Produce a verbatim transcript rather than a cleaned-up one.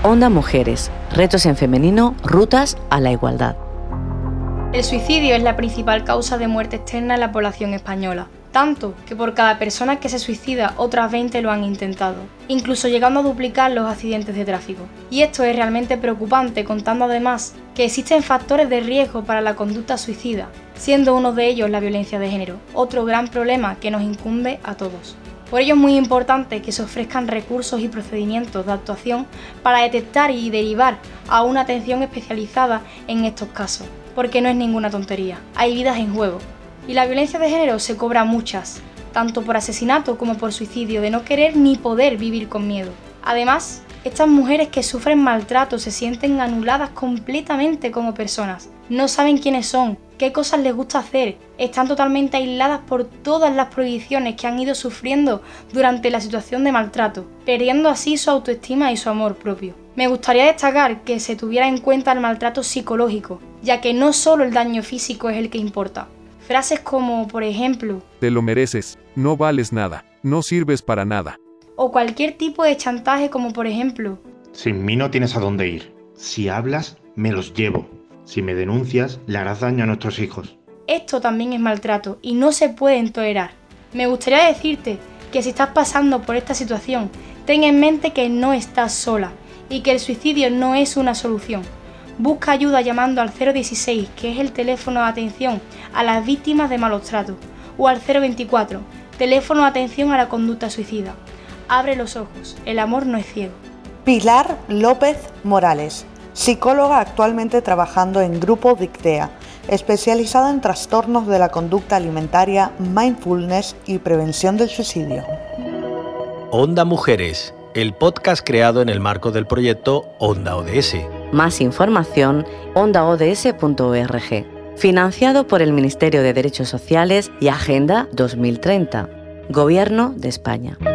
Onda Mujeres, retos en femenino, rutas a la igualdad. El suicidio es la principal causa de muerte externa en la población española, tanto que por cada persona que se suicida otras veinte lo han intentado, incluso llegando a duplicar los accidentes de tráfico. Y esto es realmente preocupante, contando además que existen factores de riesgo para la conducta suicida, siendo uno de ellos la violencia de género, otro gran problema que nos incumbe a todos. Por ello es muy importante que se ofrezcan recursos y procedimientos de actuación para detectar y derivar a una atención especializada en estos casos, porque no es ninguna tontería, hay vidas en juego. Y la violencia de género se cobra muchas, tanto por asesinato como por suicidio, de no querer ni poder vivir con miedo. Además, estas mujeres que sufren maltrato se sienten anuladas completamente como personas, no saben quiénes son, qué cosas les gusta hacer, están totalmente aisladas por todas las prohibiciones que han ido sufriendo durante la situación de maltrato, perdiendo así su autoestima y su amor propio. Me gustaría destacar que se tuviera en cuenta el maltrato psicológico, ya que no solo el daño físico es el que importa. Frases como, por ejemplo, te lo mereces, no vales nada, no sirves para nada. O cualquier tipo de chantaje como, por ejemplo, sin mí no tienes a dónde ir, si hablas, me los llevo. Si me denuncias, le harás daño a nuestros hijos. Esto también es maltrato y no se pueden tolerar. Me gustaría decirte que si estás pasando por esta situación, ten en mente que no estás sola y que el suicidio no es una solución. Busca ayuda llamando al cero dieciséis, que es el teléfono de atención a las víctimas de malos tratos, o al cero veinticuatro, teléfono de atención a la conducta suicida. Abre los ojos, el amor no es ciego. Pilar López Morales, psicóloga actualmente trabajando en Grupo Dictea, especializada en trastornos de la conducta alimentaria, mindfulness y prevención del suicidio. Onda Mujeres, el podcast creado en el marco del proyecto Onda O D S. Más información, onda o d s punto org. Financiado por el Ministerio de Derechos Sociales y Agenda dos mil treinta. Gobierno de España.